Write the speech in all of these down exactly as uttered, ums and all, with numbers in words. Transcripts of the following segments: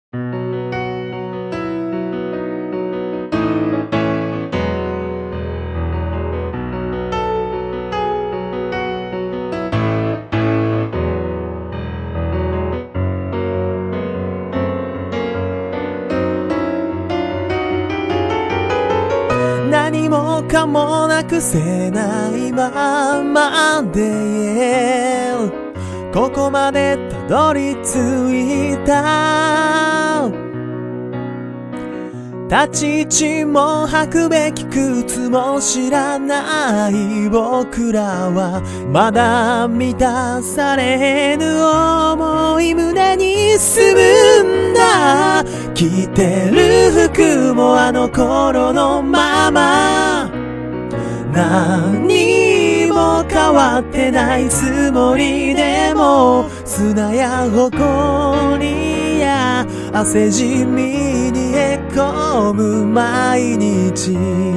何もかもなくせないままでここまでたどり着いた。立ち位置も吐くべき靴も知らない僕らはまだ満たされぬ想い胸に住むんだ。着てる服もあの頃のまま何も変わってないつもりでも砂や埃や汗じみにへこむ毎日。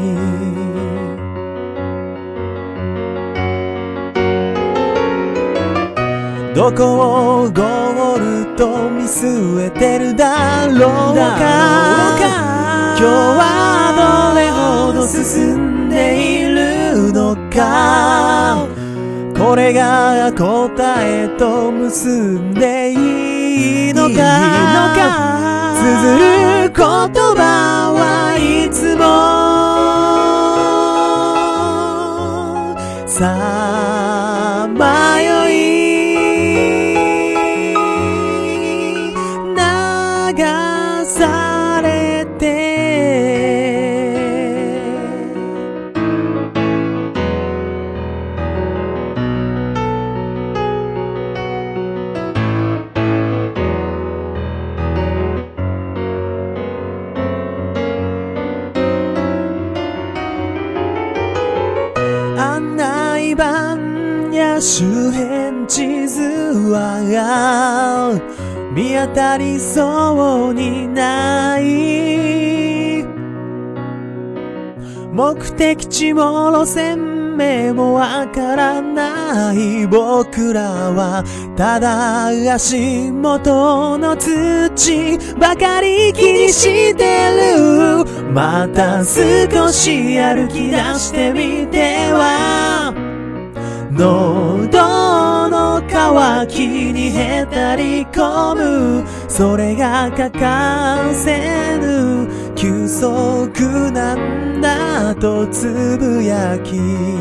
どこをゴールと見据えてるだろうか。今日はどれほど進んでいるのか。これが答えと結んでいいのか。綴る言葉はいつもさまよい流されて案内板や周辺地図は見当たりそうにない。目的地も路線名もわからない僕らはただ足元の土ばかり気にしてる。また少し歩き出してみては喉の渇きにへたり込む。それが欠かせぬ休息なんだとつぶやき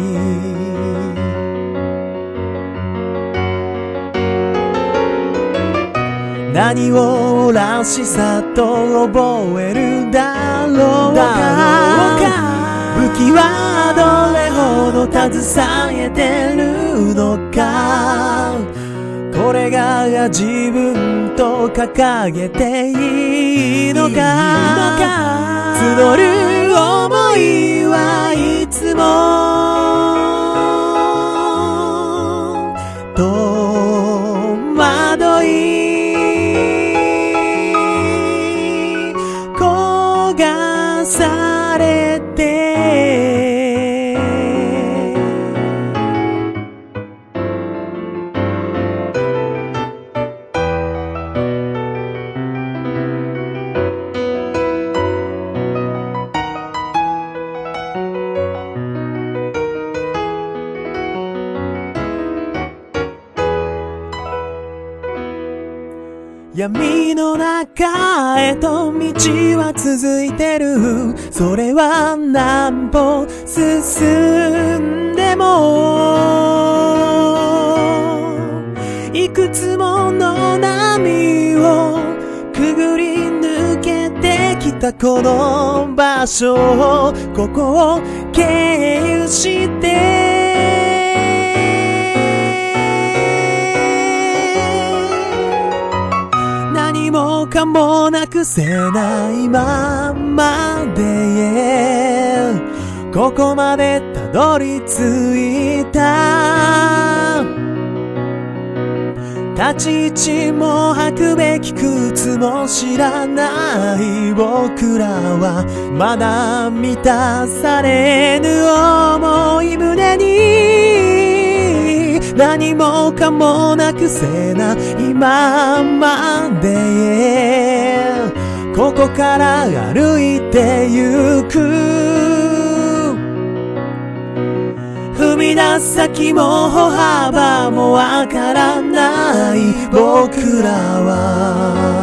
何をらしさと覚えるだろうか。武器はどれほど携えてるのか。これが自分と掲げていいのか。募る想いはいつも戸惑い焦がされて闇の中へと道は続いてる。それは何歩進んでもいくつもの波をくぐり抜けてきたこの場所をここを経由して何もかもなくせないままでここまでたどり着いた。立ち位置も履くべき靴も知らない僕らはまだ満たされぬ想い胸に何もかもなくせないままでここから歩いてゆく。踏み出す先も歩幅もわからない僕らは